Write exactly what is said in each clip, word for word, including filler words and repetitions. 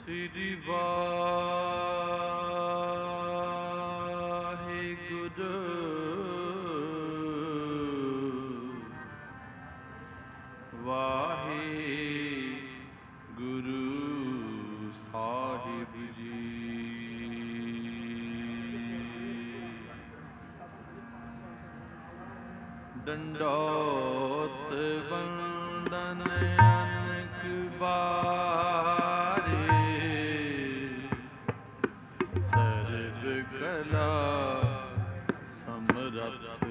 ਸ੍ਰੀ ਵਾਹਿਗੁਰੂ ਵਾਹਿਗੁਰੂ ਸਾਹਿਬ ਜੀ। ਡੰਡੋਤ ਵੰਦਨ ਅਨੇਕ ਬਾਰੇ, ਸਰਬ ਕਲਾ ਸਮਰੱਥ।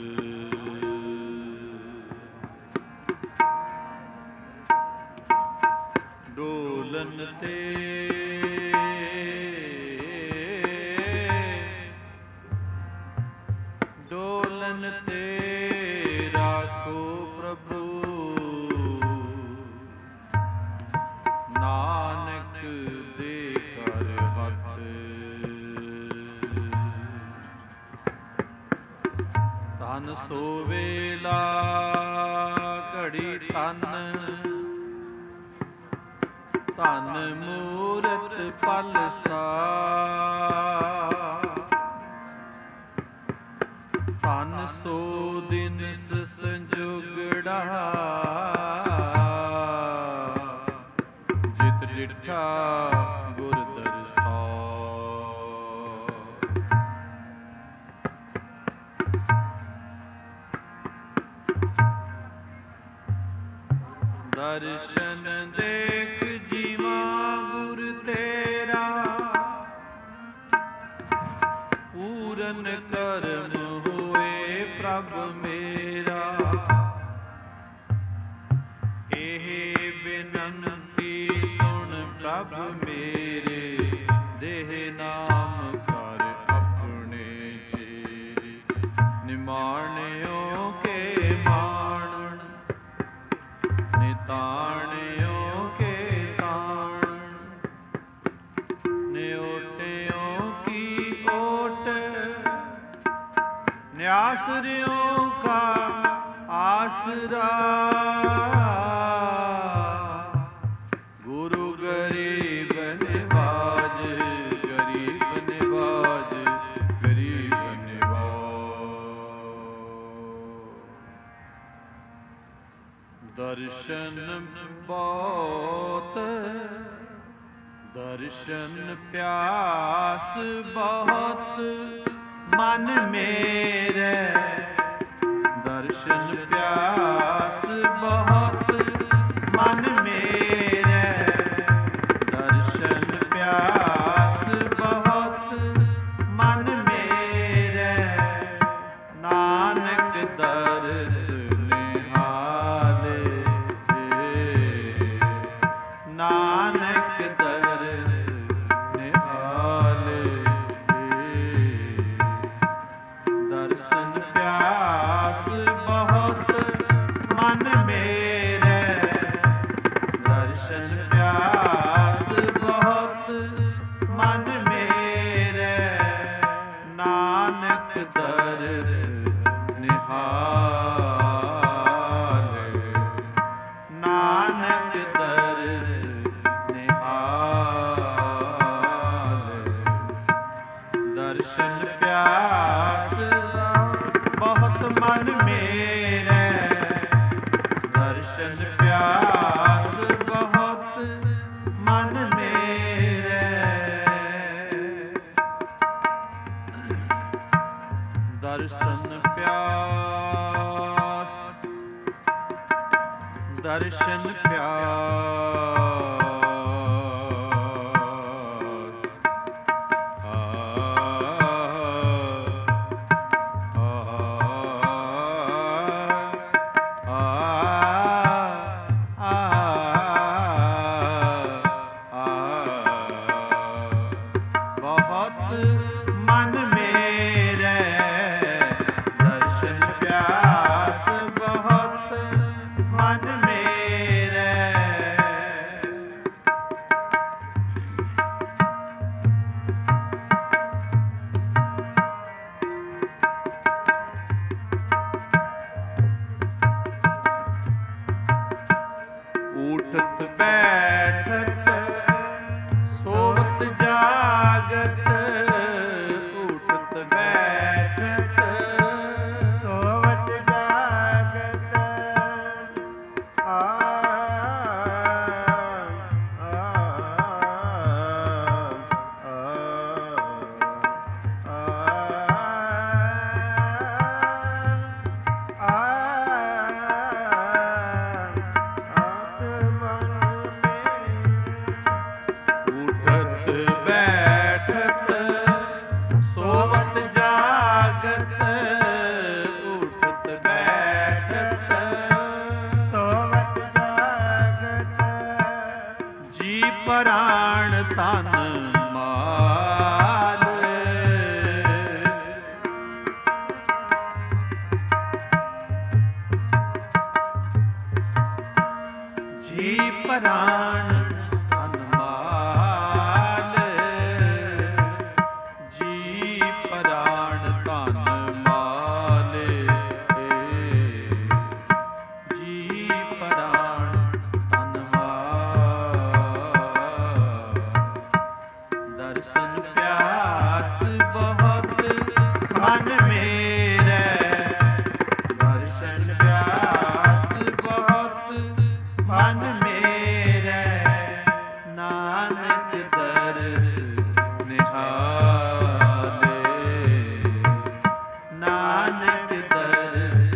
ਡੋਲਨ ਤੇ ਡੋਲਨ ਤੇ ਰਾਖੋ ਪ੍ਰਭੂ, ਨਾਨਕ ਦੇ ਕਰ ਹੱਥ। ਧਨ ਸੋ ਵੇਲਾ ਘੜੀ ਧਨ, ਧਨ ਮੂਰਤ ਪਲ ਸਾ। ਧਨ ਸੋ ਦਿਨਸ ਸੰਜੋਗੜਾ, ਜਿਤ ਡਿਠਾ ਗੁਰ ਦਰਸਾ। ਦਰਸ਼ਨ ਦੇਖ ਜੀਵਾ ਗੁਰ ਤੇਰਾ, ਪੂਰਨ ਕਰਮ ਹੋਏ ਪ੍ਰਭ ਮੇਰਾ। ਇਹ ਬਿਨੰਤੀ ਸੁਣ ਪ੍ਰਭ ਮੇਰੇ, ਦੇਹ ਨਾਮ ਕਰ ਆਪਣੇ ਚੇਰੇ। ਨਿਮਾਣਿਓ ਕੇ ਮਾਣਨ, ਨਿਤਾਣਿਓ ਕੇ ਤਾਣ। ਨਿਓਟਿਓ ਕੀ ਓਟ, ਨਿਆਸਰਿਓ ਕਾ ਆਸਰਾ। ਗੁਰੂ ਗਰੀਬ ਨਿਵਾਜ, ਗਰੀਬ ਨਿਵਾਜ, ਗਰੀਬ ਨਿਵਾਜ। ਦਰਸ਼ਨ ਬਹੁਤ, ਦਰਸ਼ਨ ਪਿਆਸ ਬਹੁਤ ਮਨ ਮੇਰੇ। ਦਰਸ਼ਨ ਪਿਆਸ ਬਹੁਤ ਮਨ ਮੇਰੇ, ਦਰਸ਼ਨ ਪਿਆਸ ਬਹੁਤ ਮਨ ਮੇਰੇ। ਨਾਨਕ ਦਰਸ ਨਿਹਾਲੇ, ਨਾਨਕ ਦਰਸ ਨਿਹਾਲੇ। ਦਰਸ਼ਨ ਪਿਆਸ ਬਹੁਤ ਮਨ ਮੇਰੇ, ਦਰਸ਼ਨ ਪਿਆਸ ਬਹੁਤ ਮਨ ਮੇਰੇ। ਨਾਨਕ ਦਰਸ ਨਿਹਾਲੇ, ਨਾਨਕ ਦਰਸ ਨਿਹਾਲੇ। ਦਰਸ਼ਨ ਪਿਆਸ ਬਹੁਤ ਮਨ ਮੇਰੇ, ਦਰਸ਼ਨ ਪਿਆਸ ਬਹੁਤ ਮਨ ਮੇਰੇ। ਦਰਸ਼ਨ ਪਿਆਸ, ਦਰਸ਼ਨ ਪਿਆਸ। ਮਨ ਮੇਰੇ, ਦਰਸ਼ਨ ਪਿਆਸ ਬਹੁਤ ਮਨ ਮੇਰੇ। ਜੀ ਪ੍ਰਾਣ ਤਨ ਮਾਲ ਜੀ ਪ੍ਰਾਣ ਤਨ ਮਾਲ ਜੀ ਪ੍ਰਾਣ ਤਨ ਮਾਲ ਜੀ ਪ੍ਰਾਣ ਤਨ ਮਾਲ ਦਰਸ਼ਨ ਪਿਆਸ ਬਹੁਤ ਮਨ ਮੇਰੇ ਦਰਸ਼ਨ ਪਿਆਸ ਬਹੁਤ ਮਨ ਮੇਰੇ ਨਾਨਕ ਦਰਸ ਨਿਹਾਲੇ ਨਾਨਕ ਦਰਸ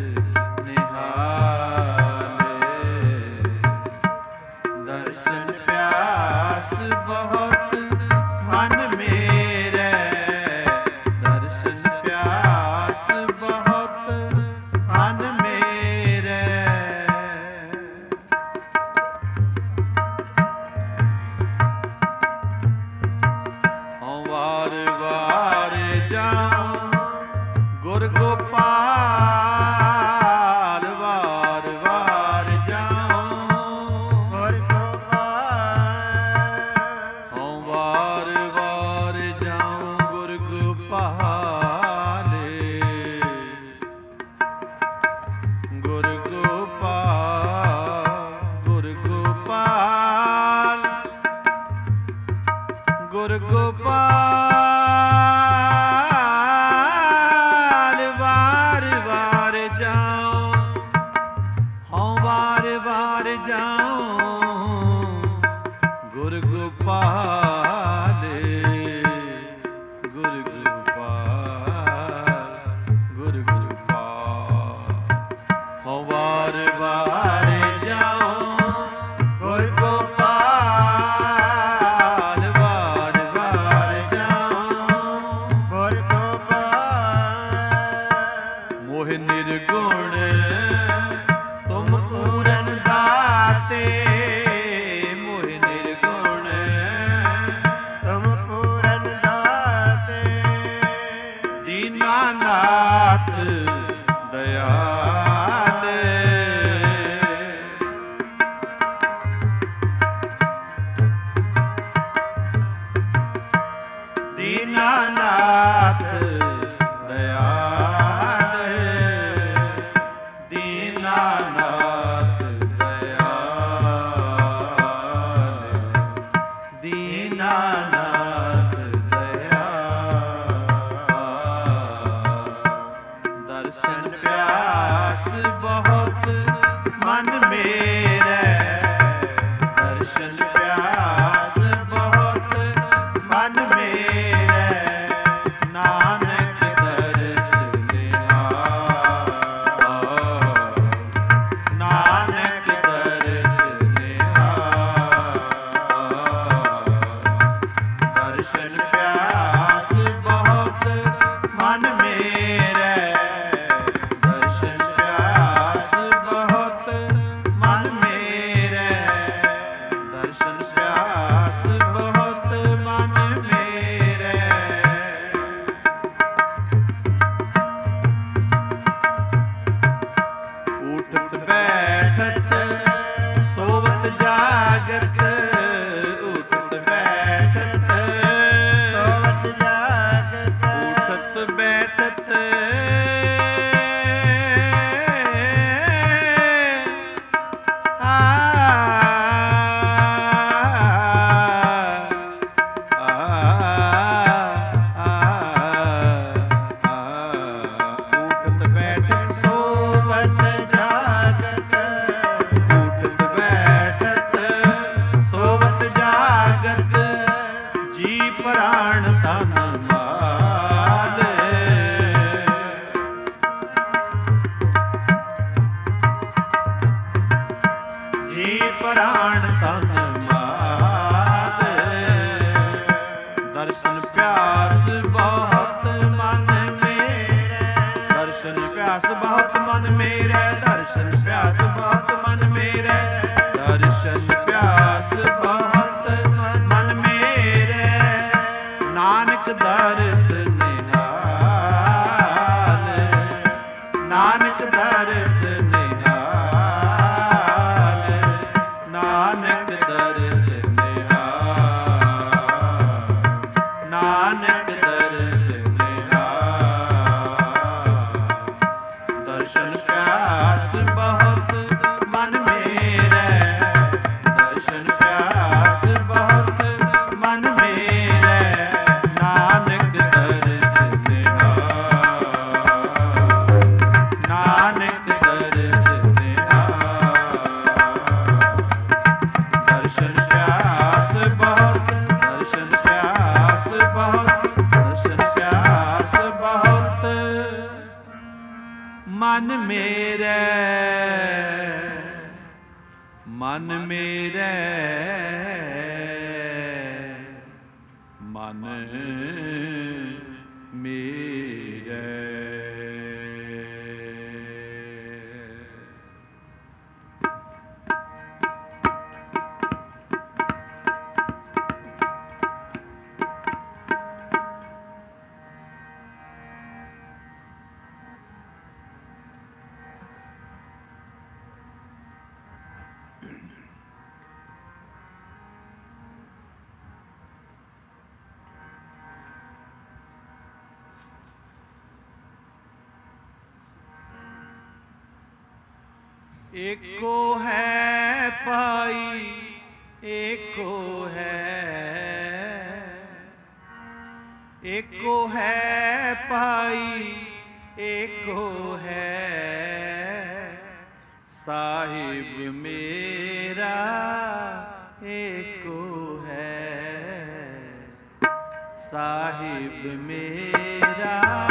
ਨਿਹਾਲੇ ਦਰਸ਼ਨ ਪਿਆਸ ਬਹੁਤ ਮਨ ਮੇਰੇ ਦਰਸ਼ਨ ਪਿਆਸ ਬਹੁਤ ਮਨ ਮੇਰੇ ਹਉ ਵਾਰ ਵਾਰ ਜਾਉ ਗੁਰ ਗੋਪਾਲ ਵਾਰ ਵਾਰ ਜਾਉ ਗੁਰ ਗੋਪਾਲ ਹਉ ਵਾਰ ਵਾਰ ਜਾਉ ਗੁਰ ਗੋਪਾਲ ਗੁਰ ਗੋਪਾਲ ਗੁਰ ਗੋਪਾਲ ਗੁਰ ਗੋਪਾਲ ਵਾਰ ਵਾਰ ਜਾਉ ਹਉ ਵਾਰ ਵਾਰ ਜਾਉ ਗੁਰ ਗੋਪਾਲ ਗੁਰ ਗੋਪਾਲ ਗੁਰ ਗੋਪਾਲ ਹਉ ਵਾਰ ਵਾਰ ਜਾਉ ਗੁਰ ਗੋਪਾਲ ਵਾਰ ਵਾਰ ਜਾਉ ਗੁਰ ਗੋਪਾਲ ਮੋਹ ਨਿਰਗੁਣ ਤੁਮ ਪੂਰਨ ਦਾਤੇ ਮੋਹ ਨਿਰਗੁਣ ਤੁਮ ਪੂਰਨ ਦਾਤੇ ਦੀਨਾਨਾਥ ਦਇਆਲੇ ਦੀਨਾਨਾਥ ਦਇਆਲੇ ਦੀਨਾਨਾਥ ਦਇਆਲੇ ਦੀਨਾਨਾਥ ਦਇਆਲੇ ਦਰਸ਼ਨ ਪਿਆਸ ਬਹੁਤ ਮਨ ਮੇਰੇ ਦਰਸ਼ਨ ਪਿਆਸ ਬਹੁਤ ਮਨ ਮੇਰੇ ਨਾਨਕ ਦਰਸ ਨਿਹਾਲ ਨਾਨਕ ਦਰਸ ਨਿਹਾਲ ਦਰਸ਼ਨ ਪਿਆਸ ਬਹੁਤ ਮਨ ਮੇਰੇ ਦਰਸ਼ਨ ਪਿਆਸ ਬਹੁਤ ਮਨ ਮੇਰੇ ਦਰਸ਼ਨ ਪਿਆਸ ਮਨ ਮੇਰੇ ਮਨ ਮੇਰੇ। एको है पाई एको है, एको है पाई एको है, साहिब मेरा एको है, साहिब मेरा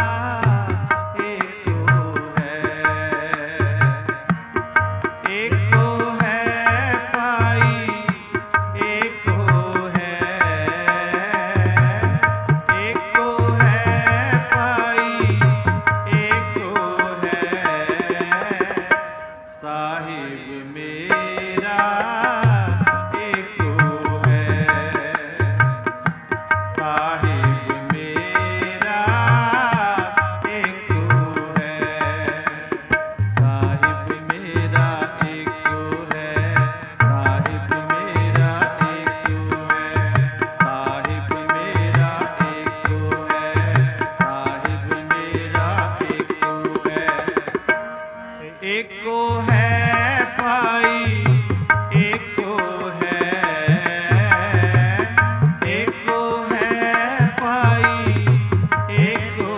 एको है पाई एको है, एको है पाई एको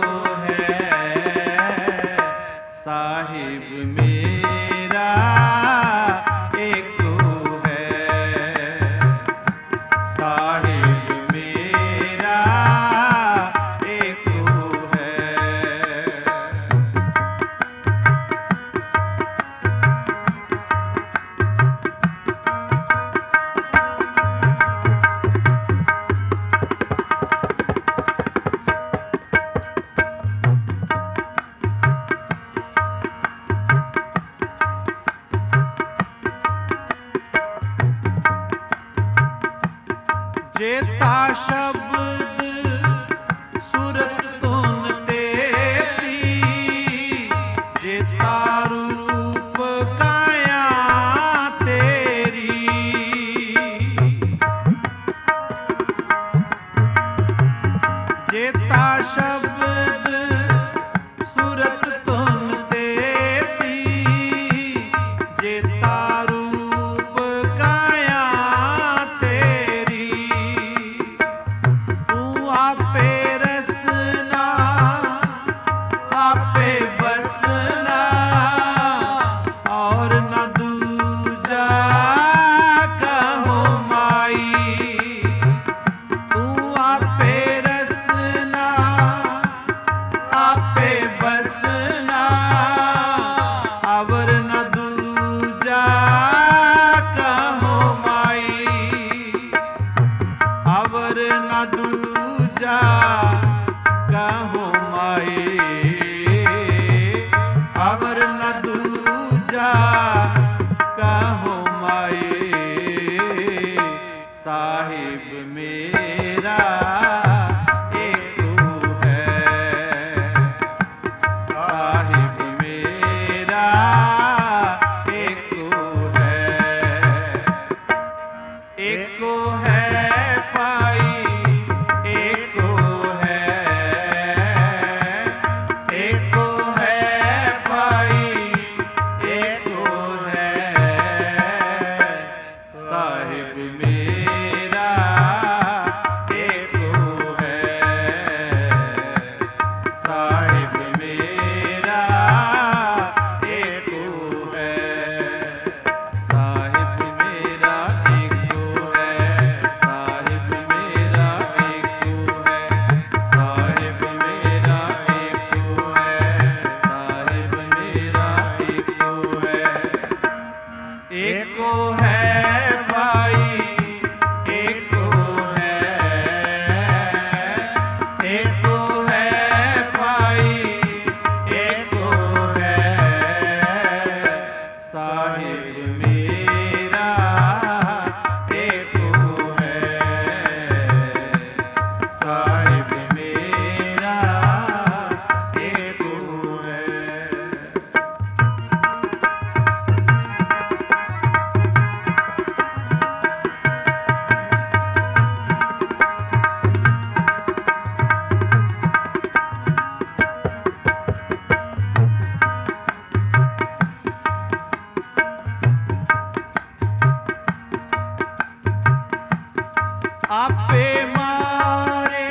है, साहिब मेरा एको है, साहिब मेरा एको है। जेता शब्द सुरत धुन तेरी, जेता रूप काया तेरी, जेता शब्द सुरत धुन तेरी, जेता रूप काया आपे रसना आपे बसना और न दूजा कहो माई, तू आपे रसना आपे बसना और न दूजा कहो माई, और न दूजा कहो माई, अवर न दूजा कहो माई, साहिब मेरा एको है, साहिब मेरा एको है, एको है पाई एको है, एको है पाई एको है, साहिब मेरा एको है, साहिब मेरा एको है, साहिब मेरा एको है, साहिब आपे मारे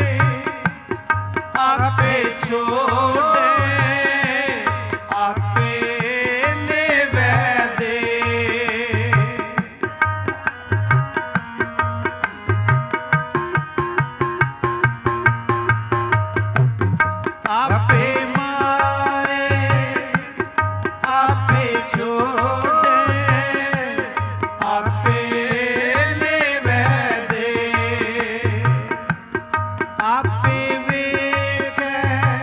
आपे छोड़े आपे लेवे दे आपे मारे आपे छोड़े आपे लेवे दे आपे वेखे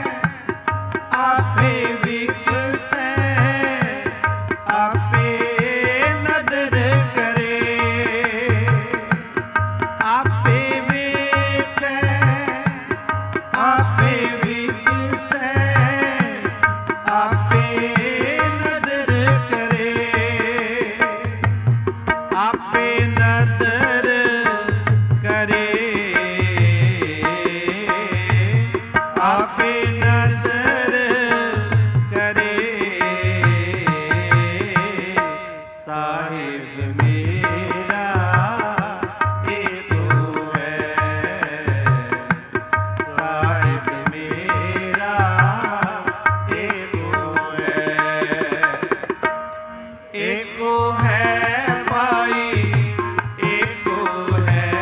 आपे विकसे आपे नदर करे आपे वेखे आपे विकसे आपे नदर करे आपे नदर करे आपे नदर करे साहिब मेरा एक है साहिब मेरा एक है एक है पाई एक है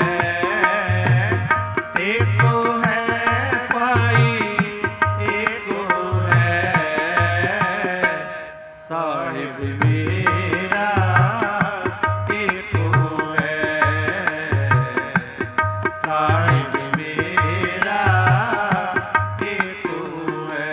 एक है पाई एक है साहिब मेरा एक है साहिब मेरा एक है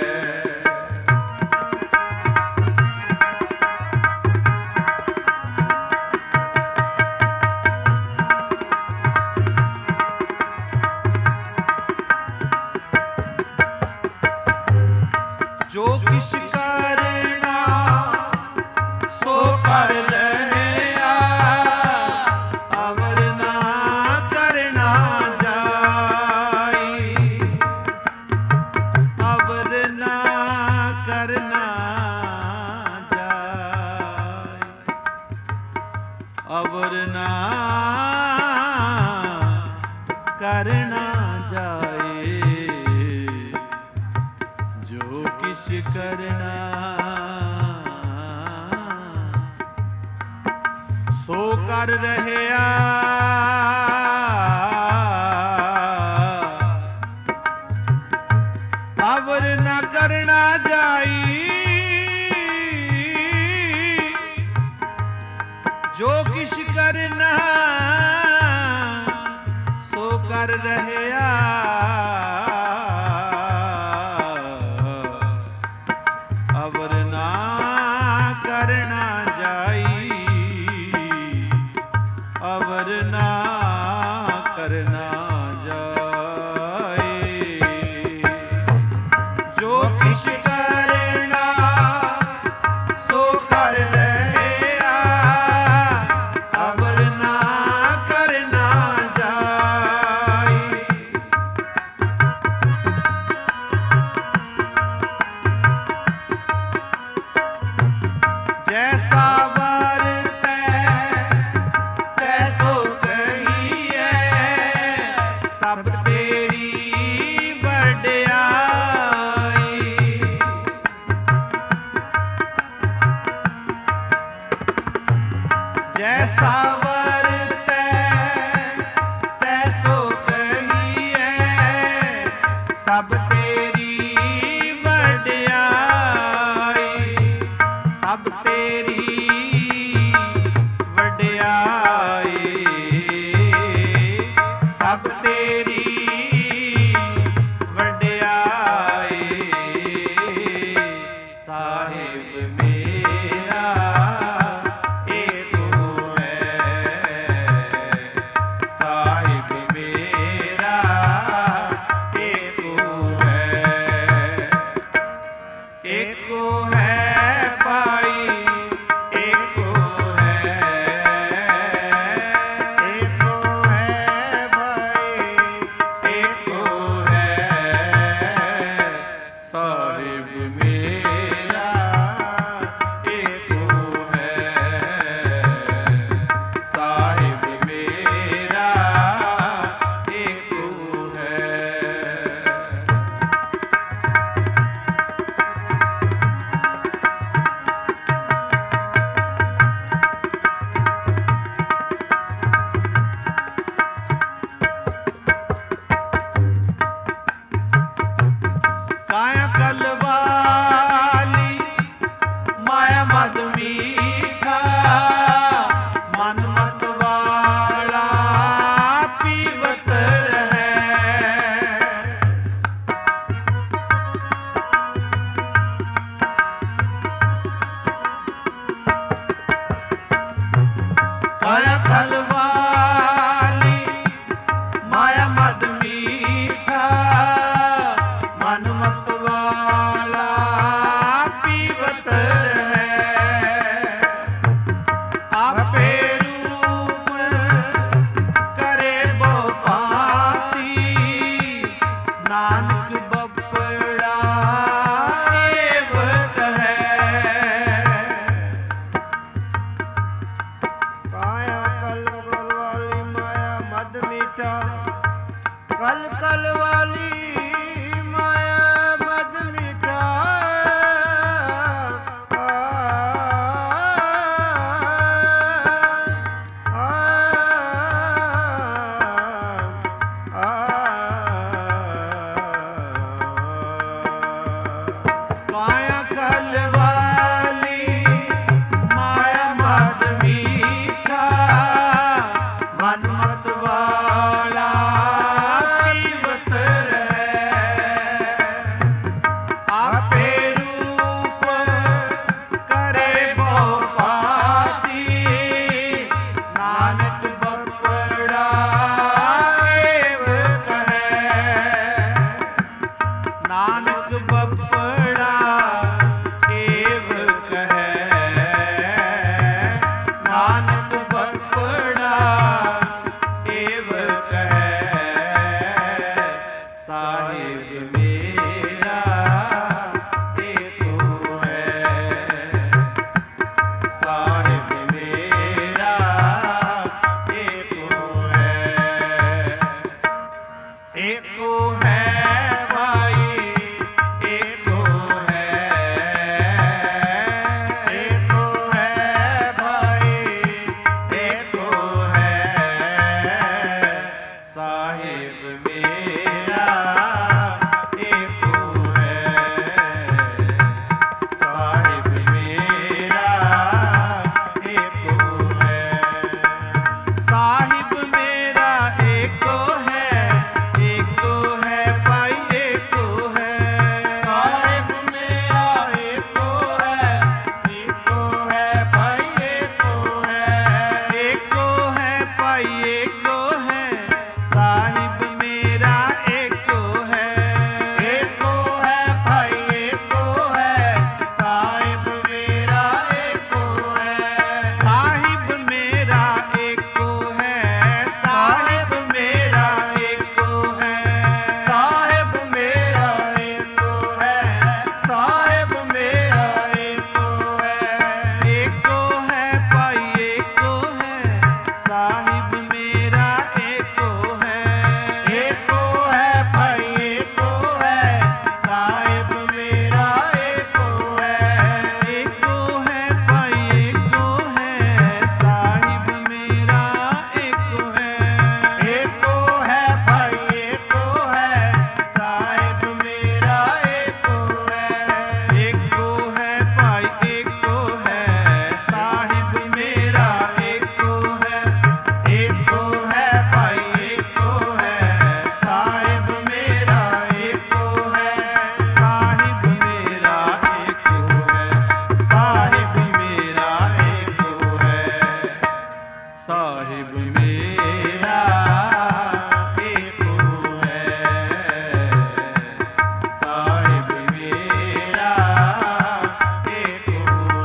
जो किस करना सो कर रहया अवर ना करना जाई अवर ना करना जाई अवर ना करना जाए जो किस करना सो कर रहया अवर न करना जाई जो किस करना सो कर रहया अवर ना करना जाई अवर ना करना जाए जो किस करना सो कर रहया अवर ना करना जाए जैसा वरतै तैसो कहिए सब तेरी वड्याई जैसा वरतै तैसो कहिए सब तेरी वड्याई सब तेरी वड्याई सब तेरी वड्याई साहिब मेरा एक है साहिब मेरा एक है एक है पाई एक है एक है भाई ਕਲ ਕਲ ਵਾਲੀ ਮਾਇਆ ਮਦ ਮਿਟਾਏ ਮਾਇਆ ਕਲ ਵਾਲੀ ਮਾਇਆ ਮਦ ਮੀਠਾ ਮਨ ਮਤ ਵਾਲਾ ਜੀਵਤ ਰਹਿ ਆਪੇ ਰੂਪ ਕਰੇ ਬਹੁ ਪਾਤੀ ਨਾਨਕ ਬਪੜਾ ਏਵ ਕਹੈ ਨਾਨਕ ਬਪੜਾ ਏਵ ਕਹੈ ਨਾਨਕ ਬਪੜਾ ਏਵ ਕਹੈ ਸਾਹਿਬ ਮੇਰਾ ਏਕੋ ਹੈ ਸਾਹਿਬ ਮੇਰਾ ਏਕੋ ਹੈ ਏਕੋ ਹੈ ਭਾਈ ਏਕੋ ਹੈ ਏਕੋ ਹੈ ਭਾਈ ਏਕੋ ਹੈ ਸਾਹਿਬ ਮੇਰਾ ਏਕੋ ਹੈ ਸਾਹਿਬ ਮੇਰਾ ਏਕੋ ਹੈ ਸਾਹਿਬ ਮੇਰਾ ਏਕੋ ਹੈ ਏਕੋ ਹੈ ਭਾਈ ਏਕੋ ਹੈ ਸਾਹਿਬ ਮੇਰਾ ਏਕੋ ਹੈ ਏਕੋ ਹੈ ਭਾਈ ਏਕੋ ਹੈ ਏਕੋ ਹੈ ਭਾਈ ਏਕੋ ਹੈ ਸਾਹਿਬ ਮੇਰਾ ਏਕੋ ਹੈ ਏਕੋ ਹੈ ਭਾਈ ਏਕੋ ਹੈ ਸਾਹਿਬ ਮੇਰਾ ਏਕੋ ਹੈ ਸਾਹਿਬ ਮੇਰਾ ਏਕੋ ਹੈ ਸਾਹਿਬ ਮੇਰਾ ਏਕੋ ਹੈ ਸਾਹਿਬ ਮੇਰਾ ਏਕੋ ਹੈ ਸਾਹਿਬ ਮੇਰਾ ਏਕੋ ਹੈ ਏਕੋ ਹੈ ਭਾਈ ਏਕੋ ਹੈ ਸਾਹਿਬ ਮੇਰਾ ਏਕੋ ਹੈ ਏਕੋ ਹੈ ਭਾਈ ਏਕੋ ਹੈ ਸਾਹਿਬ ਮੇਰਾ ਏਕੋ ਹੈ ਏਕੋ ਹੈ ਭਾਈ ਏਕੋ ਹੈ ਸਾਹਿਬ ਮੇਰਾ ਏਕੋ ਹੈ ਏਕੋ ਹੈ ਭਾਈ ਏਕੋ ਹੈ ਸਾਹਿਬ ਮੇਰਾ ਏਕੋ ਹੈ ਏਕੋ ਹੈ ਭਾਈ ਏਕੋ ਹੈ ਸਾਹਿਬ ਮੇਰਾ ਏਕੋ ਹੈ ਏਕੋ ਹੈ ਭਾਈ ਏਕੋ ਹੈ ਸਾਹਿਬ ਮੇਰਾ ਏਕੋ ਹੈ ਸਾਹਿਬ ਮੇਰਾ ਏਕੋ ਹੈ ਸਾਹਿਬ ਮੇਰਾ ਏਕੋ ਹੈ ਸਾਹਿਬ ਮੇਰਾ ਏਕੋ ਹੈ ਸਾਹਿਬ ਮੇਰਾ ਏਕੋ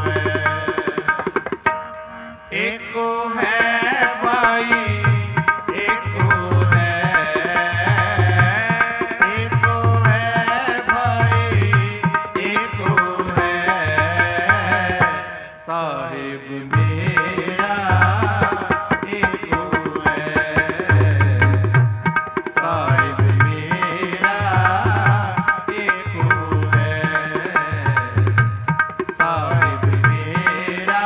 ਹੈ ਏਕੋ ਹੈ ਭਾਈ ਏਕੋ ਹੈ ਏਕੋ ਹੈ ਭਾਈ ਏਕੋ ਹੈ ਸਾਹਿਬ ਮੇਰਾ ਏਕੋ ਹੈ ਸਾਹਿਬ ਮੇਰਾ ਏਕੋ ਹੈ ਸਾਹਿਬ ਮੇਰਾ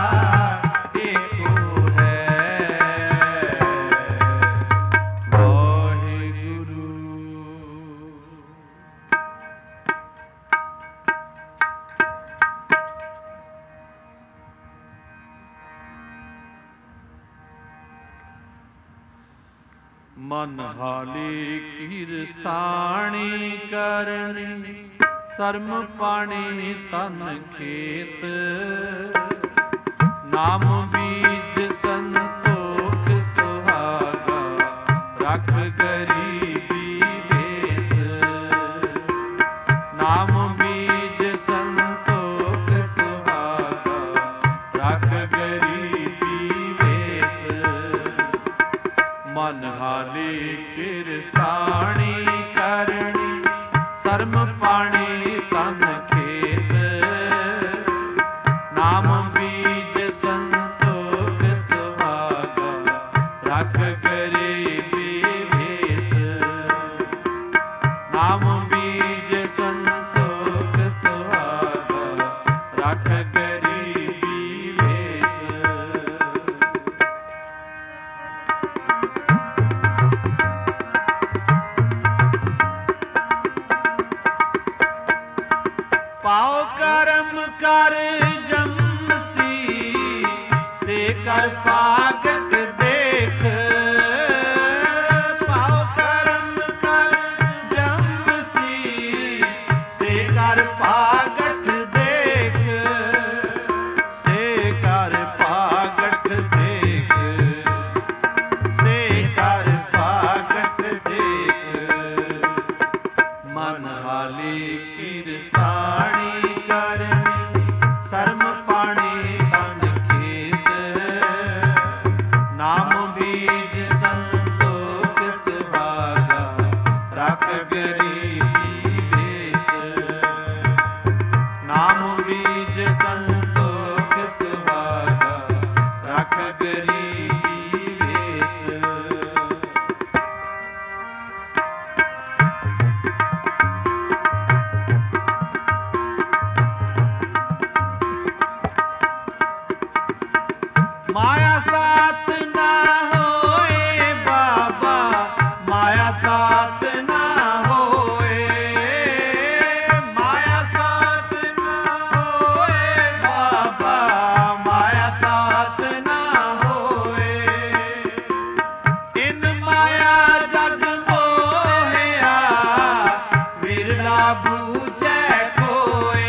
ਏਕੋ ਹੈ ਵਾਹਿਗੁਰੂ। ਮਨ ਹਾਲੀ ਕੀਰਸਾਣੀ ਕਰਨੀ ਸਰਮ ਪਾਣੀ ਤਨ ਖੇਤ ਨਾਮ ਬੀਜ ਸੰਤੋਖ ਸੁਹਾਗਾ ਰਖ ਗਰੀਬੀ ਭੇਸ ਨਾਮ ਬੀਜ ਸੰਤੋਖ ਸੁਹਾਗਾ ਰਖ ਗਰੀਬੀ ਭੇਸ ਮਨ ਹਾਲੀ ਕਿਰਸਾਣੀ ਕਰਨੀ ਸਰਮ ਪਾਣੀ ਤਨ ਖੇਤ ਨਾਮ ਬੀਜ ਸੰਤੋਖ ਸੁਹਾਗਾ ਰਖ ਗਰੀਬੀ ਭੇਸ ਨਾਮ ਬੀਜ ਸੰਤੋਖ ਸੁਹਾਗਾ, ਰੱਖ ਗਰੀਬੀ ਵੇਸ। ਪਾਉ ਕਰਮ ਕਰ ਜਮਸੀ, ਸੇ ਕਰ ਪਾਗਤ ਦੇਖ। ਪਾਉ ਕਰਮ ਕਰ ਜਮਸੀ, ਸੇ ਕਰ ਪਾਗਤ ਦੇਖ। ਸੇ ਕਰ ਪਾਗਤ ਦੇਖ, ਸੇ ਕਰ ਪਾਗਤ ਦੇਖ। ਮਨ ਹਾਲੀ ਕਿਰਸਾਣੀ ਕਰਨੀ, ਸਰਮ ਪਾਣੀ ਤਨ ਖੇਤ। ਨਾਮ ਬੀਜ ਸੰਤੋਖ ਸੁਹਾਗਾ, ਰੱਖ ਗਰੀਬੀ ਵੇਸ। ਨਾਮ ਬੀਜ ਸੰਤੋਖ ਸੁਹਾਗਾ, ਰੱਖ ਗਰੀਬੀ ਵੇਸ। ਮਾਇਆ ਸਾਥ ਨਾ ਹੋਏ ਬਾਬਾ, ਮਾਇਆ ਸਾਥ ਨਾ ਹੋਏ। ਮਾਇਆ ਸਾਥ ਨਾ ਹੋਏ ਬਾਬਾ, ਮਾਇਆ ਸਾਥ ਨਾ ਹੋਏ। ਇਨ ਮਾਇਆ ਜਗ ਮੋਹਿਆ, ਵਿਰਲਾ ਬੂਝੈ ਕੋਏ।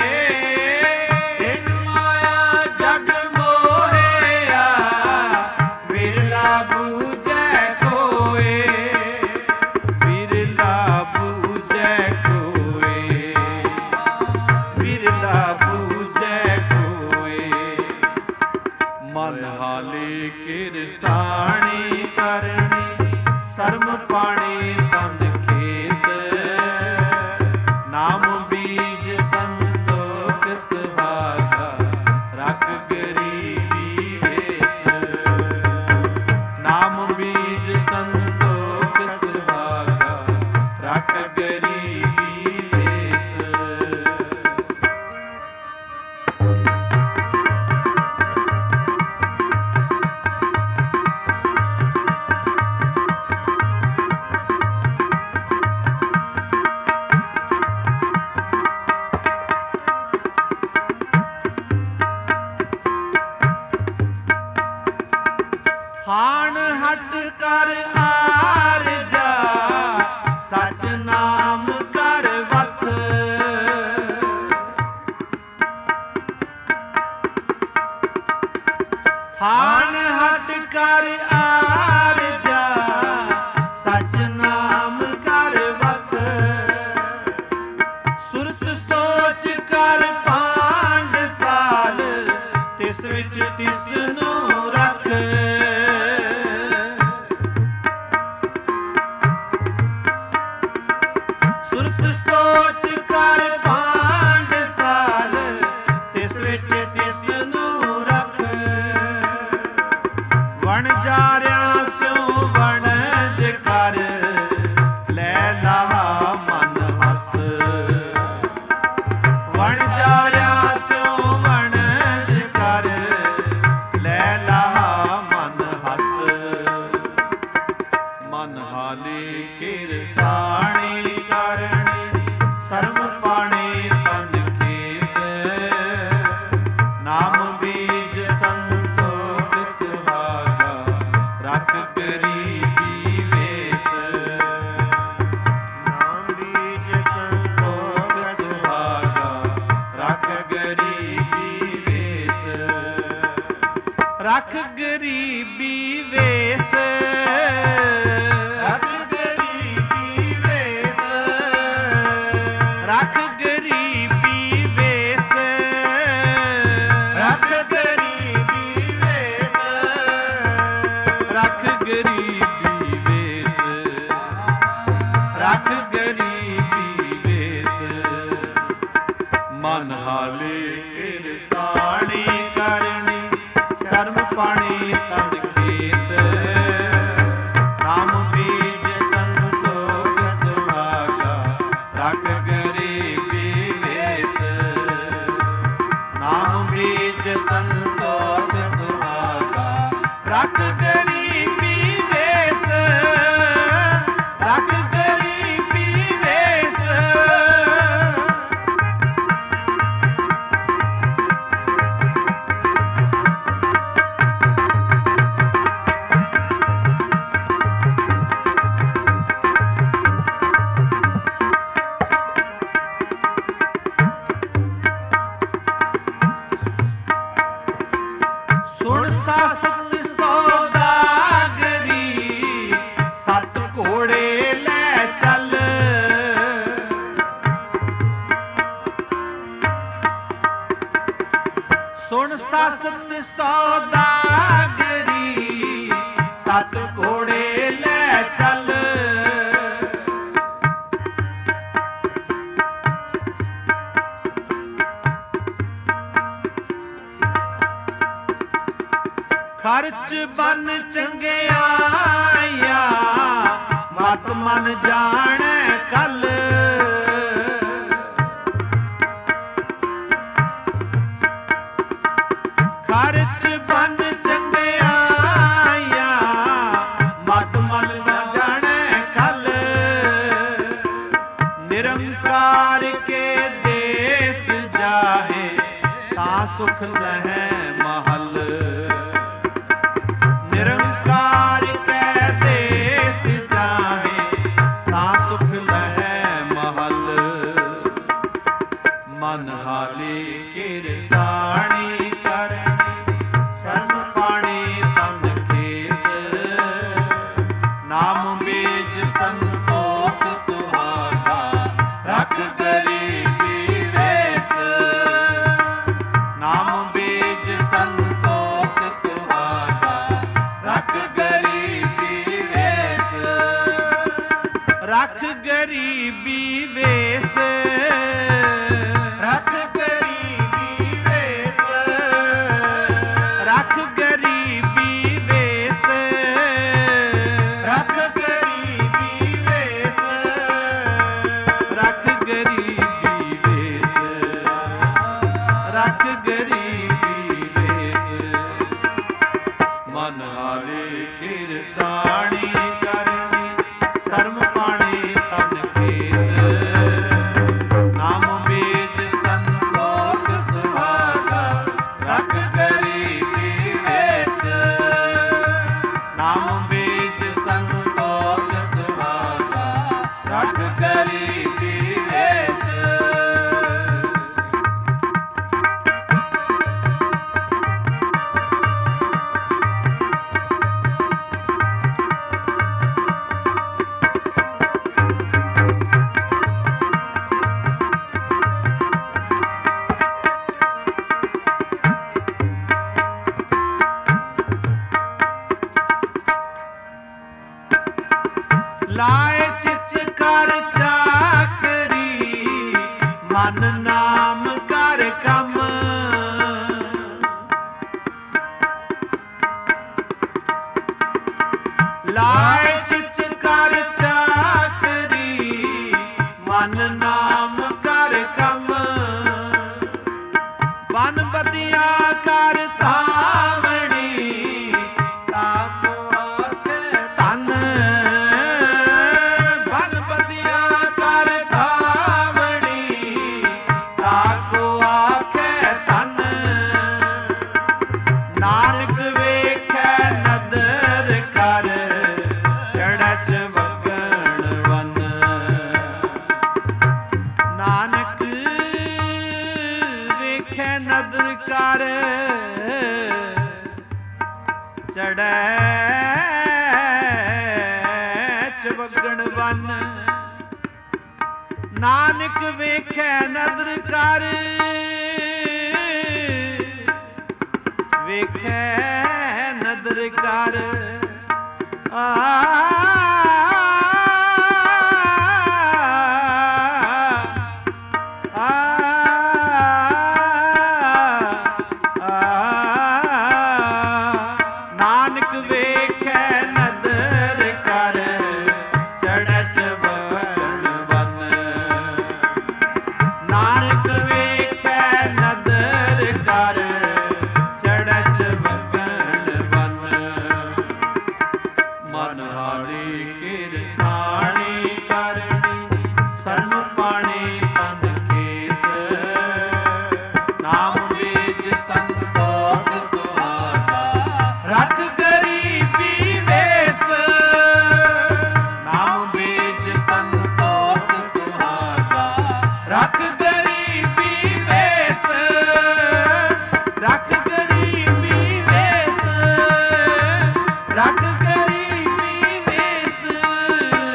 ਇਨ ਮਾਇਆ ਜਗ ਮੋਹਿਆ, ਵਿਰਲਾ ਬੂਝੈ ਕੋਏ। ਵਿਰਲਾ ਬੂਝੈ ਕੋਏ, ਵਿਰਲਾ ਬੂਝੈ ਕੋਏ। ਮਨ ਹਾਲੀ ਕਿਰਸਾਣੀ ਕਰਨੀ, ਸਰਮ ਪਾਣੀ ਤੰਦ ਖੇਤ। ਨਾਮ ਬੀਜ ਸੰਤੋਖ ਸੁਹਾਗਾ, ਰੱਖ ਗਰੀਬੀ ਵੇਸ। ਨਾਮ ਬੀਜ ਸੰਤੋਖ ਸੁਹਾਗਾ, ਰੱਖ ਗਰੀਬੀ ਵੇਸ। ਹਾਣ ਹਟ ਕਰ ਆਰਜਾ, ਸਚ ਨਾਮ ਕਰ ਵਤ। ਹਾਣ ਹਟ ਕਰ ਆਰਜਾ, ਸਚ ਨਾਮ ਕਰ ਵਤ। ਸੁਰਤ ਸੋਚ ਕਰ ਪਾਂਡ ਸਾਲ, ਤਿਸ ਵਿੱਚ ਤਿਸ ਨੂੰ ਰੱਖ। ਸੁਰਤ ਸੋਚ ਕਰ ਪਾਂਡ ਸਾਲ, ਤਿਸ ਵਿੱਚ ਤਿਸ ਨੂੰ ਰੱਖ। ਵਣ ਜਾਰਿਆ ਸਿਉ ਵਣਜ ਕਰ, ਲੈ ਲਾਹਾ ਮਨ ਹਸ। ਵਣ ਜਾਰਿਆ ਸਿਉ ਵਣਜ ਕਰ, ਲੈ ਲਾਹਾ ਮਨ ਹਸ। ਮਨ ਹਾਲੀ ਕਿਰਸਾਣੀ ਕਰਨੀ, ਸਰਮ ਪਾਣੀ ਤਨ ਖੇਤ। ਨਾਮ ਬੀਜ ਸੰਤੋਖ ਸੁਹਾਗਾ, ਰੱਖ ਗਰੀਬੀ ਵੇਸ। ਨਾਮ ਬੀਜ ਸੰਤੋਖ ਸੁਹਾਗਾ, ਰੱਖ ਗਰੀਬੀ ਵੇਸ। ਰੱਖ ਗਰੀਬੀ ਵੇਸ। ਰੱਖ ਗਰੀਬੀ ਵੇਸ। ਰੱਖ ਗਰੀਬੀ ਵੇਸ। ਰੱਖ ਗਰੀਬੀ ਵੇਸ। ਰੱਖ ਗਰੀਬੀ ਵੇਸ। ਰੱਖ ਗਰੀਬੀ ਵੇਸ। ਮਨ ਹਾਲੇ ਕਿਰਸਾਣੀ ਕਰਨੀ, ਸਰਮ ਪਾਣੀ ਤਨ ਖੇਤ। ਨਾਮ ਬੀਜ ਸੰਤੋਖ ਸੁਹਾਗਾ, ਸੱਤ ਘੋੜੇ ਲੈ ਚੱਲ। ਖਰਚ ਬਨ ਚੰਗਿਆਈਆ ਮਤ ਮਨ ਜਾਣੈ ਕੱਲ। ਖਰਚ ਬਨ ਚੰਗਿਆਈਆ ਮਤ ਮਨ ਜਾਣੈ ਕੱਲ। ਨਿਰੰਕਾਰ ਕੇ ਦੇਸ ਜਾਹੇ ਤਾਂ ਸੁਖ ਲਹੈ ਮਹਲ। ਨਿਰੰਕਾਰ ਕੈ ਦੇਸ ਜਾਹੇ ਤਾਂ ਸੁਖ ਲਹੈ ਮਹਲ। ਮਨ ਹਾਲੀ ਕਿਰਸਾਣੀ ਕਰਨੀ ਸਰਮ ਪਾਣੀ ਤਨ ਖੇਤ। ਨਾਮ ਬੀਜ ਸੰਤੋਖ ਸੁਹਾਗਾ ਰਖ ਗਰੀਬੀ ਵੇਸ। ਨਾਮ ਬੀਜ ਸੰਤੋਖ ਸੁਹਾਗਾ ਰਖ ਗਰੀਬੀ ਵੇਸ। ਰਖ ਗਰੀਬੀ ਵੇਸ। ਰਖ ਗਰੀਬੀ ਵੇਸ। ਰਖ ਗਰੀਬੀ ਵੇਸ। ਰਖ ਗਰੀਬੀ ਵੇਸ। ਰਖ ਗਰੀਬੀ ਵੇਸ। ਰਖ ਗਰੀਬੀ ਵੇਸ। ਮਨ ਹਾਲੇ ਕਿਰਸਾਣੀ ਕਰਨੀ ਸਰਮ ਪਾਣੀ ਤਨ ਖੇਤ। ਨਾਮ ਬੀਜ ਸੰਤੋਖ ਸੁਹਾਗਾ ਰਖ ਗਰੀਬੀ ਵੇਸ। ਨਾਮ ਬੀਜ ਸੰਤੋਖ ਸੁਹਾਗਾ ਰਖ ਗਰੀਬੀ ਵੇਸ। ਲਾਏ ਚਿਤ ਕਰ ਚਾਕਰੀ ਮਨ ਨਾਮ ਕਰ ਕੰਮ। ਲਾਏ ਚਿਤ ਕਰ ਚਾਕਰੀ ਮਨ ਨਾਮ ਕਰ ਕੰਮ। ਬਨ ਬਦੀਆਂ ਕਰ ਧਾਵਣੀ ਤਾਕੋ ਆਖੇ ਧਨ। ਬਨ ਬਦੀਆਂ ਕਰ ਧਾਵਣੀ ਤਾਕੋ ਆਖੇ ਧਨ। ਨਾਨਕ ਵੇਖੈ ਨਦਰ ਕਰ ਚੜ੍ਹੈ ਚਵਗਣ ਵਨ। ਨਾਨਕ ਵੇਖੈ ਨਦਰ ਕਰ ਚੜ੍ਹੈ ਚਵਗਣ ਵਨ। ਨਾਨਕ ਵੇਖੈ ਨਦਰ ਕਰ ਵੇਖੈ ਨਦਰ ਕਰ। ਆ ਨਾਨਕ ਵੇਖੈ ਨਦਰ ਕਰ ਚੜ੍ਹੈ ਚਵਗਣ ਵਨ। ਨਾਨਕ ਵੇਖੈ ਨਦਰ ਕਰ ਚੜ੍ਹੈ ਚਵਗਣ ਵਨ। ਮਨ ਹਾਲੀ ਕਿਰਸਾਣੀ ਕਰਨੀ ਸਰਮ ਪਾਣੀ ਤਨ ਖੇਤ। ਨਾਮ ਬੀਜ ਸੰਤੋਖ ਸੁਹਾਗਾ ਰਖ ਗਰੀਬੀ ਵੇਸ। ਨਾਮ ਬੀਜ ਸੰਤੋਖ ਸੁਹਾਗਾ ਰਖ ਗਰੀਬੀ ਵੇਸ। ਰਖ ਗਰੀਬੀ ਵੇਸ। ਰਖ ਗਰੀਬੀ ਵੇਸ।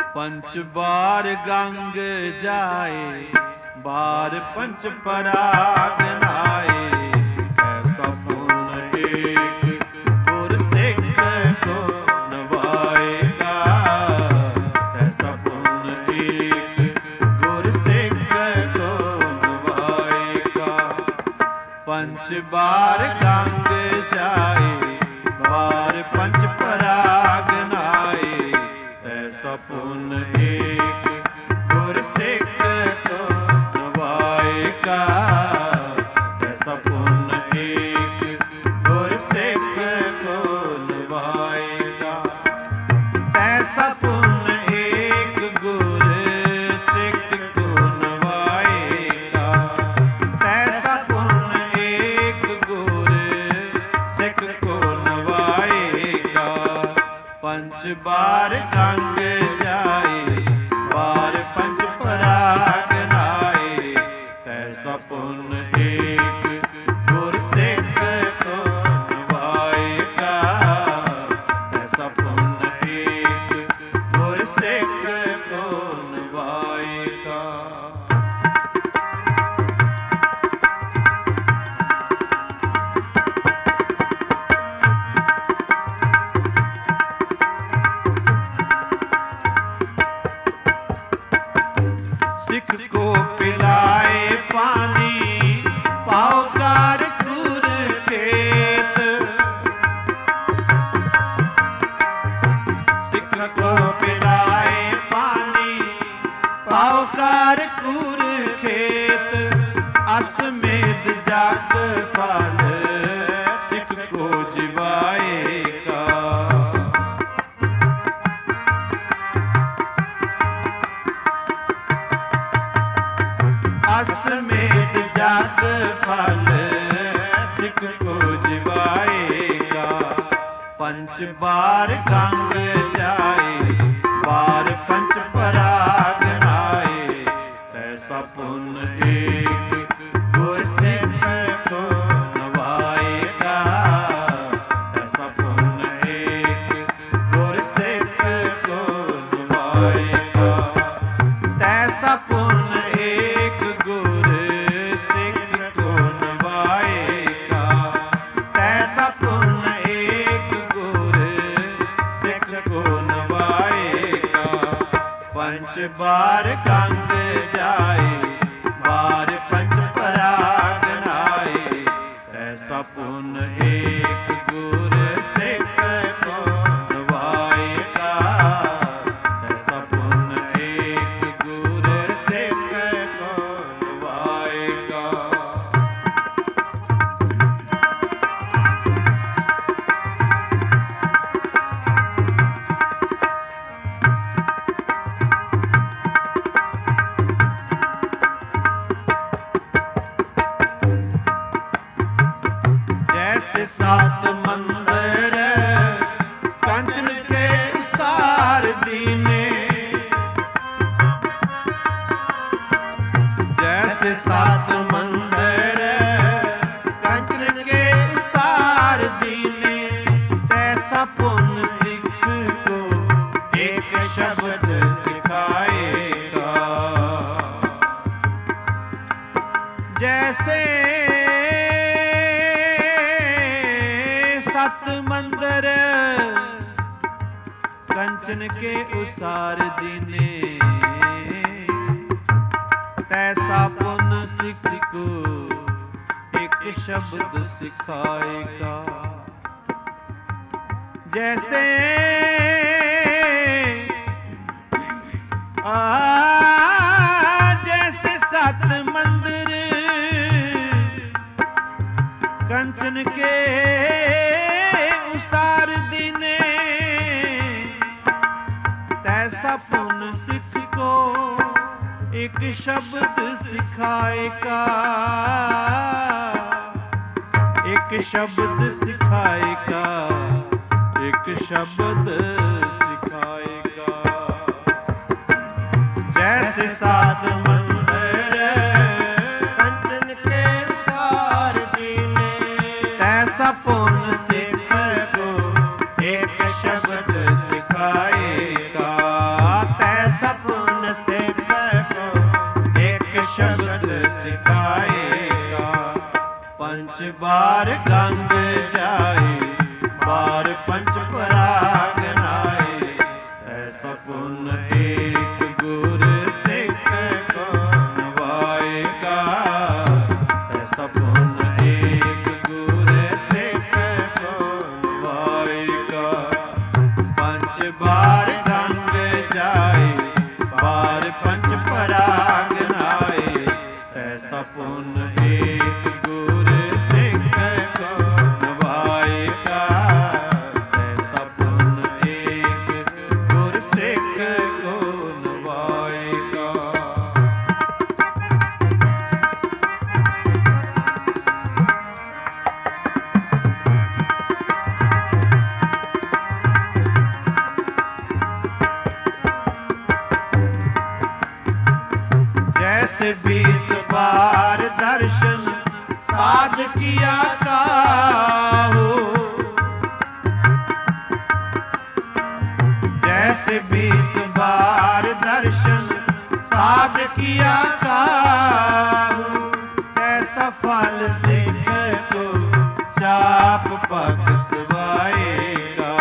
पंच बार गंग जाए, बार पंच पराग नाए। ऐसा पुण्य एक गुर सिख को नवाएगा, ऐसा पुण्य एक गुर सिख को नवाएगा। पंच बार गंग जाए, बार पंच पराग नाए। ऐसा पुण्य एक गुर सिख को नवाएगा, ऐसा पुण्य एक गुर सिख को नवाएगा। ऐसा पुण्य एक गुर सिख को नवाएगा, ऐसा पुण्य एक गुर सिख को नवाएगा। पंच बार गंग जाए, बार पंच पराग नाए। ऐसा पुण्य एक गुर सिख को नवाएगा, ऐसा पुण्य एक गुर सिख को नवाएगा। सिख को पिलाए पानी, पावकार क्रूर खेत। सिख को पिलाए पानी, पावकार क्रूर खेत। अश्वमेध जाग फल सिख को जिवाएगा। अश्वमेध जाग फल सिख को जिवाएगा। पंच बार गंग जाए, बार पंच पराग नाए। ऐसा पुण्य एक गुर सिख को नवाएगा, ऐसा पुण्य एक गुर सिख को नवाएगा। ऐसा पुण्य एक गुर सिख को नवाएगा, ऐसा पुण्य एक गुर सिख को नवाएगा। पंच बार गंग जाए, बार पंच पराग नाए। ऐसा पुण्य एक गुर सिख को नवाएगा, ऐसा पुण्य एक गुर सिख को नवाएगा। जैसे सात मंदिर कंचन के उसार दीने, जैसे सात मंदिर कंचन के उसार दीने। ऐसा पुण्य सिख को एक शब्द सिखाएगा। जैसे सत मंदिर कंचन के उसार दीने। तैसा पुण्य सिख को एक शब्द सिखाएगा। जैसे आ जैसे सात मंदिर कंचन के उसार दीने। तैसा पुण्य सिख को एक शब्द सिखाएगा, एक शब्द सिखाएगा, एक शब्द सिखाएगा। जैसे सात मंदिर कंचन के उसार दीने। तैसा पुण्य सिख को एक शब्द सिखाएगा। सेवै को एक शब्द सिखाएगा। पंच बार गंग जाए, बार पंच पराग नाए, ऐसा पुण्य एक गुर सिख को नवाएगा। ऐसा पुण्य एक गुर सिख को नवाएगा। पंच बार गंग जाए, बार पंच पराग नाए, ऐसा पुण्य एक गुर सिख को नवाएगा। ऐसा पुण्य एक गुर सिख को नवाएगा। जैसे बीस बार दर्शन साध किया काहू, जैसे बीस बार दर्शन साध किया काहू, ऐसा फल सिख को चाप बख्शवाएगा।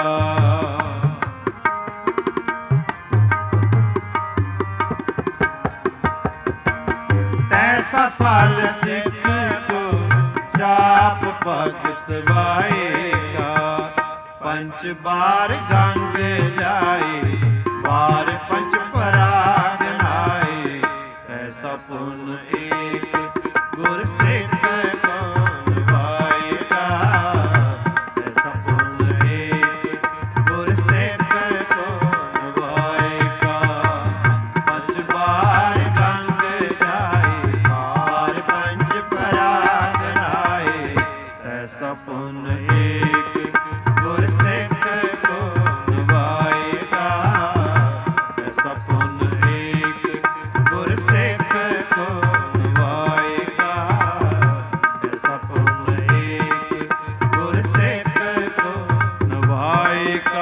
ऐसा फल सिख को चाप बख्शवाएगा। पंच बार गंग जाए, बार पंच पराग नाए, ऐसा पुण्य एक गुर सिख को नवाएगा। ऐसा पुण्य एक गुर सिख को नवाएगा। पंच बार गंग जाए, बार पंच पराग नाए, ऐसा पुण्य एक गुर सिख को नवाएगा। ऐसा पुण्य एक गुर सिख को नवाएगा। ऐसा पुण्य एक गुर सिख को नवाएगा।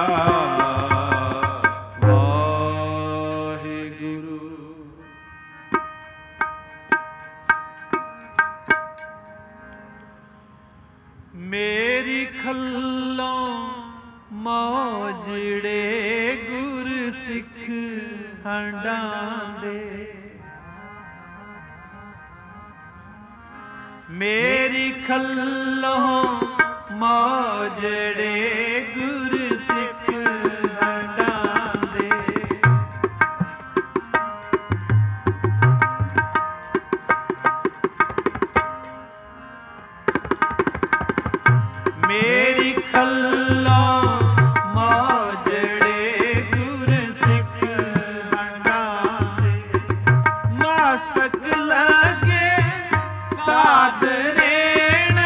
वाहिगुरु। मेरी खल्लों मौजड़े गुर सिख हंडांदे। मेरी खल्लों मौजड़े गुर सिख हंडांदे। मेरी खल्लों मौजड़े गुर सिख हंडांदे। मस्तक लगे साध रेण,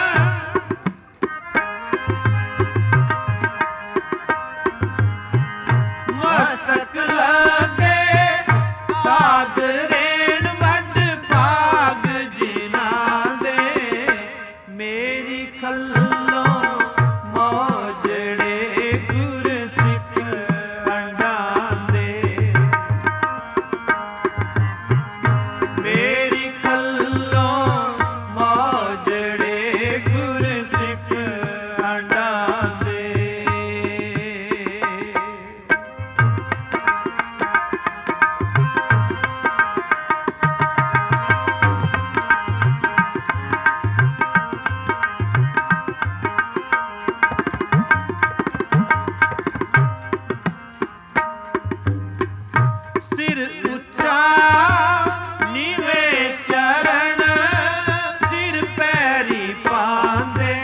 मस्तक लगे साध रेण, वड भाग जिना दे। मेरी खल्लों मौजड़े गुर सिख हंडांदे। मेरी खल्लों मौजड़े गुर सिख हंडांदे। सिर ऊंचा नीवे चरण, सिर पैरी पांदे।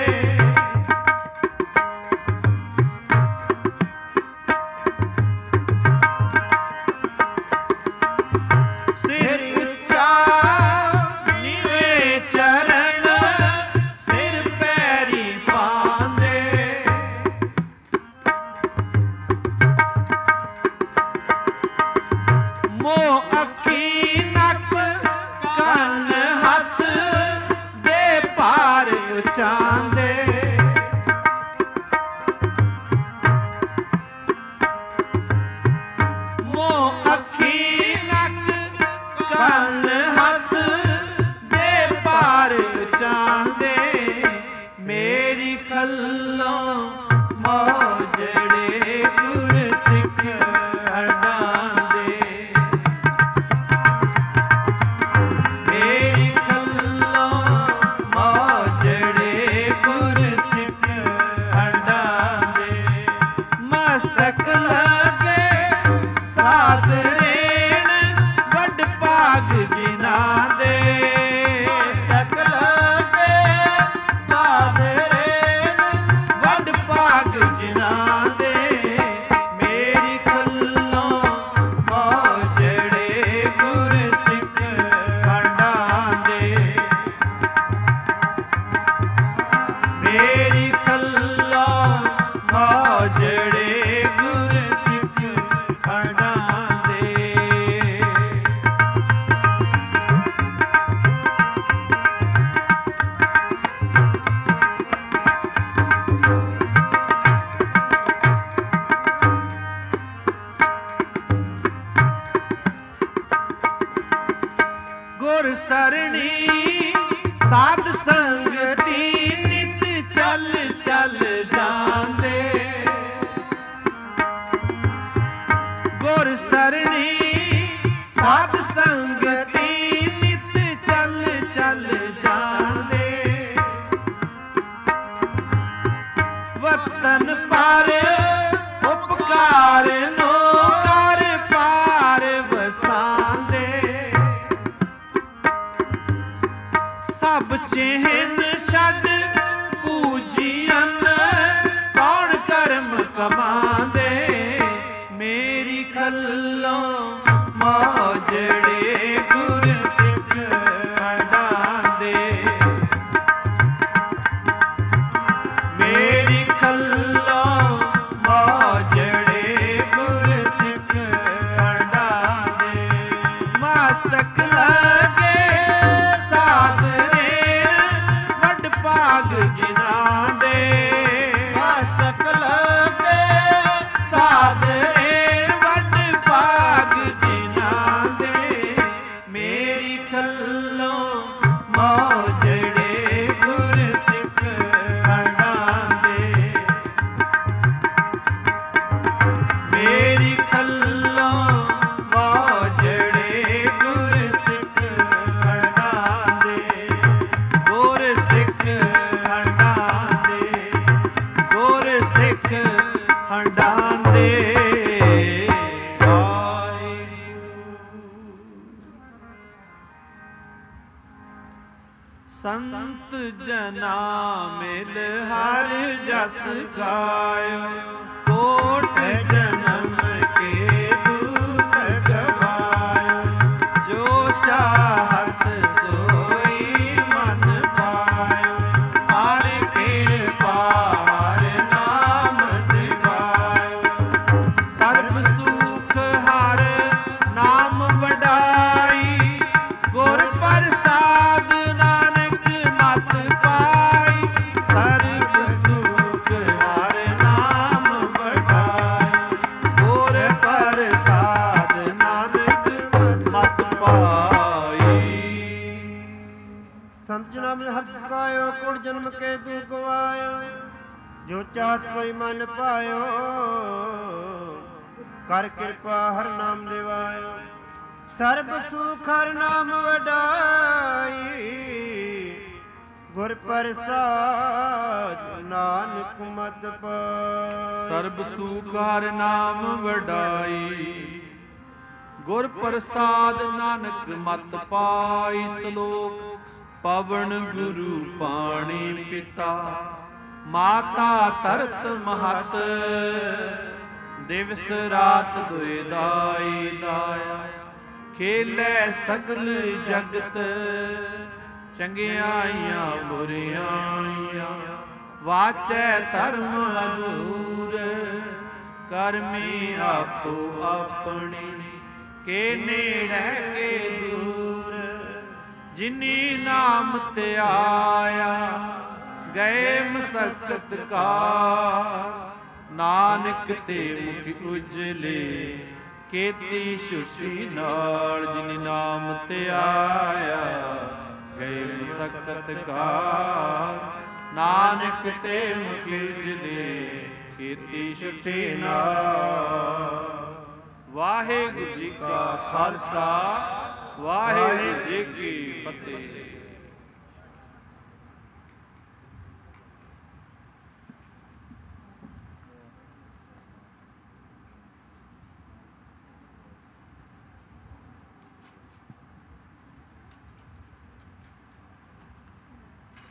सिर ऊंचा नीवे चरण, सिर पैरी पांदे। मोह अखी नक कंन हथ दे पार उचांदे। मोह अखी ਗੁਰ ਸਰਣੀ ਸਾਧ ਸੰਗਤੀ ਨਿਤ ਚੱਲ ਚੱਲ ਜਾਂਦੇ। ਗੁਰ ਸਰਣੀ ਸਾਧ ਸੰਗਤੀ ਨਿਤ ਚੱਲ ਚੱਲ ਜਾਂਦੇ। ਵਤਨ ਪਰ ਉਪਕਾਰ ਨੋ ਕਰ ਪਾਰ ਵਸਾਂਦੇ। ਸਭ ਚਿਹਨ ਛੱਡ ਪੂਜੀਅਨ ਕੌਣ ਕਰਮ ਕਮਾਂਦੇ। ਮੇਰੀ ਖੱਲੋਂ ਮੌਜੜੇ ਗੁਰ ਸਿੱਖ ਹੰਡਾਂਦੇ। ਮੇਰੀ ਖੱਲੋਂ ਮੌਜੜੇ ਗੁਰ ਸਿੱਖ ਹੰਡਾਂਦੇ। ਮਸਤਕ ਲਗੇ ਸਾਧਰੇ ਵੱਡ ਭਾਗ ਜਿਨ੍ਹਾਂ ਦੇ। ਮਸਤਕ ਲਗੇ ਸਾਧਰੇ ਵੱਡ ਭਾਗ ਜਿਨ੍ਹਾਂ ਦੇ। ਮੇਰੀ ਖੱਲੋਂ ਮੌਜੜੇ ਗੁਰ ਸਿੱਖ ਹੰਡਾਂਦੇ। ਮੇਰੀ ਖੱਲੋਂ ਮੌਜੜੇ ਗੁਰ ਸਿੱਖ ਹੰਡਾਂਦੇ। ਗੁਰ ਸਿੱਖ ਹੰਡਾਂਦੇ। ਗੁਰ ਸਿੱਖ ਹੰਡਾਂਦੇ। ਸੰਤ ਜਨਾ ਮਿਲ ਹਰ ਜਸ ਗਾਇਓ। ਕੋਟ ਜਨਮ ਕੇ ਦੁਖ ਗਵਾਇਓ। ਜੋ ਚਾਹਤ ਸੋਈ ਮਨ ਪਾਇਓ। ਹਰ ਕਿਰਪਾ ਹਰ ਨਾਮ ਦਿਵਾਇਓ। ਸਰਬ ਸੁਖ ਹਰ ਨਾਮ ਵਡਾਈ। ਗੁਰ ਪ੍ਰਸਾਦ ਨਾਨਕ ਮਤ ਪਾਈ। ਸਰਬ ਸੁਖ ਹਰ ਨਾਮ ਵਡਾਈ। ਗੁਰ ਪ੍ਰਸਾਦ ਨਾਨਕ ਮਤ ਪਾਈ। ਸੰਤ ਜਨਾਂ ਮਿਲ ਹਰ ਜਸ ਗਾਇਓ। ਕੋਟ ਜਨਮ ਕੇ ਦੁਖ ਗਵਾਇਓ। ਜੋ ਚਾਹਤ ਸੋਈ ਮਨ ਪਾਇਓ। ਕਰ ਕਿਰਪਾ ਹਰ ਨਾਮ ਦਿਵਾਇਓ। ਸਰਬ ਸੁਖ ਹਰ ਨਾਮ ਵਡਾਈ। ਗੁਰ ਪ੍ਰਸਾਦ ਨਾਨਕ ਮਤ ਪਾਈ। ਸਰਬ ਸੁਖ ਹਰਿ ਨਾਮ ਵਡਾਈ। ਗੁਰ ਪ੍ਰਸਾਦ ਨਾਨਕ ਮਤ ਪਾਈ। ਸ਼ਲੋਕ ਪਵਨ ਗੁਰੂ ਪਾਣੀ ਪਿਤਾ। ਮਾਤਾ ਧਰਤ ਮਹਤ। ਦਿਵਸ ਰਾਤ ਦੁਇ ਦਾਈ ਦਾਇਆ। ਖੇਲੇ ਸਗਲ ਜਗਤ। ਚੰਗਿਆਈਆਂ ਬੁਰਿਆਈਆਂ। ਵਾਚੈ ਧਰਮ ਹਦੂਰ। ਕਰਮੀ ਆਪੋ ਆਪਣੀ। ਕੇ ਨੇੜੇ ਕੇ ਦੂਰ। ਜਿਨੀ ਨਾਮ ਧਿਆਇਆ। ਗਏ ਮਸਕਤ ਕਾ। ਨਾਨਕ ਤੇ ਮੁਖ ਉਜਲੇ। ਕੀਤੀ ਛੁਟੀ ਨਾਲ। ਜਿਨੀ ਨਾਮ ਧਿਆਇਆ। ਗਏ ਮਸਕਤ ਕਾ। ਨਾਨਕ ਤੇ ਮੁਖ ਉਜਲੇ। ਕੀਤੀ ਛੁਟੀ ਨਾਲ। ਵਾਹਿਗੁਰੂ ਜੀ ਕਾ ਖਾਲਸਾ। ਵਾਹਿਗੁਰੂ ਜੀ ਕੀ ਫਤਿਹ।